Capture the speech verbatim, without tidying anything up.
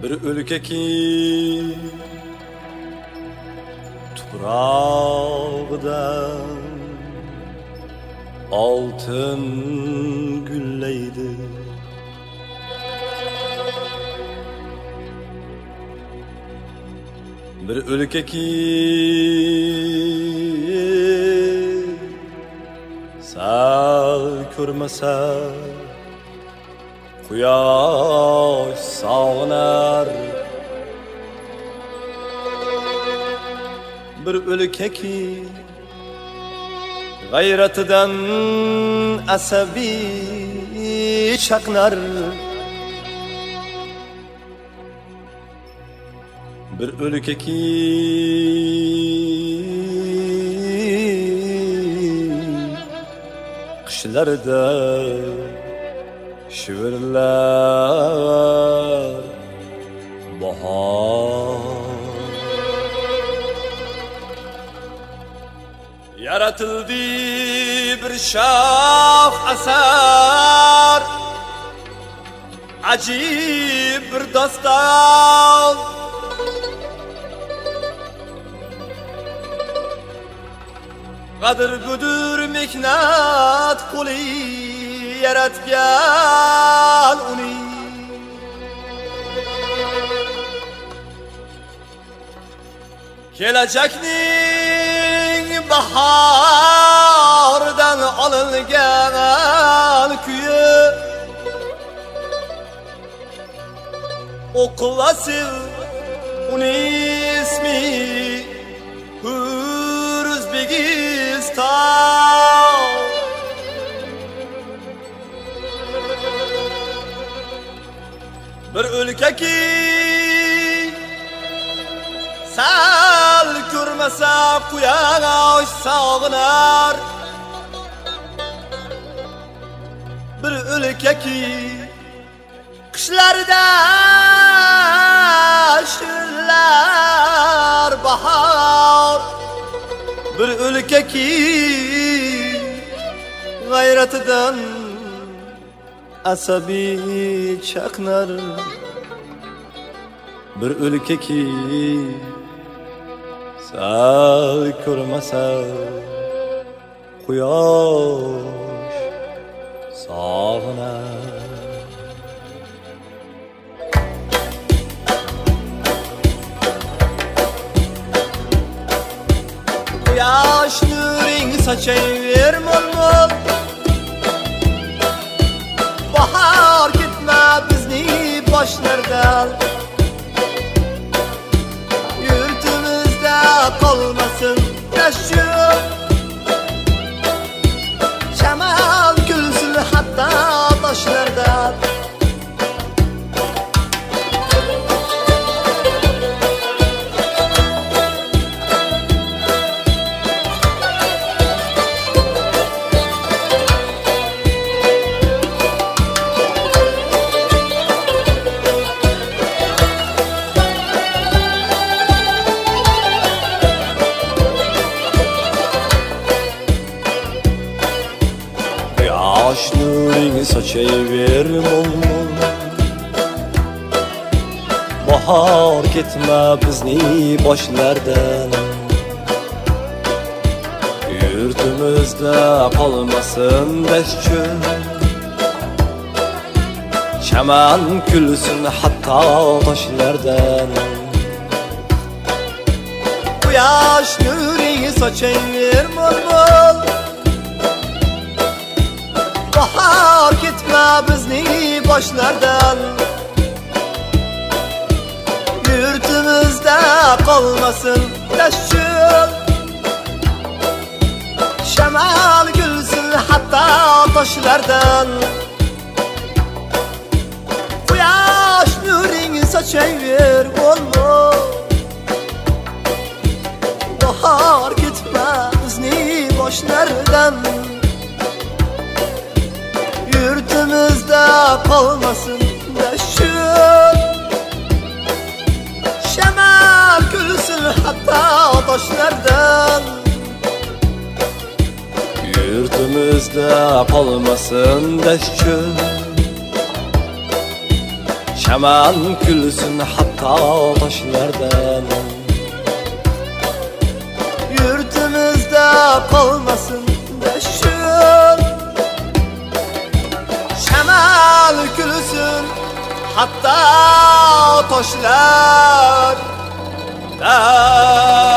bir o'lkaki tuprog'idan oltin gullaydi. Bir o'lkaki sal ko'rmasa quyosh sog'inar. Bir o'lkaki g'ayratidan asabiy chaqnar. Bir o'lkaki qishlarda shivirlar bahor. Yaratildi bir shoh asar, ajib bir doston. Qadir gudur mehnat qo'li yaratgan uni. Kelajakning bahordan olingan kuyi o'qilasin uning ismi O'zbekiston. Bir o'lkaki sal ko'rmasa quyosh sog'inar. Bir o'lkaki qishlarda shillar bahor. Bir o'lkaki g'ayratidan asabiy chaqnar. Bir o'lkaki sal ko'rmasa quyosh sog'inar. Quyosh nuring sochayver mo'l-mo'l, bahor ketma bizning boshlardan. Yurtimizda qolmasin tashviq, shamol kulsin hatto toshlardan. Quyosh nuring sochayver mo'l-mo'l, bahor ketma bizning boshlardan. Yurtimizda qolmasin dashcho'l, chaman kulsin hatto toshlardan. Quyosh nuring sochayver mo'l-mo'l, bahor ketma bizning boshlardan. Yurtimizda qolmasin tashviq, shamol kulsin hatto toshlardan. Quyosh nuring sochayver mo'l-mo'l, bahor ketma bizning boshlardan. Yurtimizda qolmasin tashviq, shamol kulsin hatto toshlardan. Yurtimizda qolmasin dashcho'l, Şaman külsün hatta taşlardan. Yurtimizda kalmasın deşin. Şaman külsün hatta taşlardan.